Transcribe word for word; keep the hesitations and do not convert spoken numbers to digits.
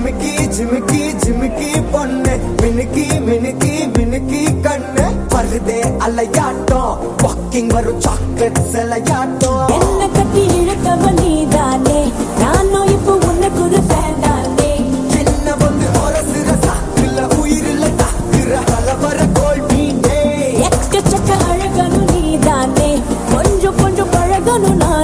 ஜிமிக்கி ஜிமிக்கி ஜிமிக்கி பொண்ணு மினுக்கி மினுக்கி மினுக்கி கண்ணு வருதே அலையாட்டம் வாக்கிங் வரும் சாக்லேட் சிலையாட்டம் என்ன கட்டி இழுத்தவ நீதானே நானும் இப்போ உனக்கு ஒரு ஃபேன் தானே என்ன வந்து ஒரு சிற சாக்குல உயிரில தாக்குற கலவர கோல் மீனே எக்கச்சக்க அழகனும் நீதானே கொஞ்சம் கொஞ்சம் பழகணும் நான்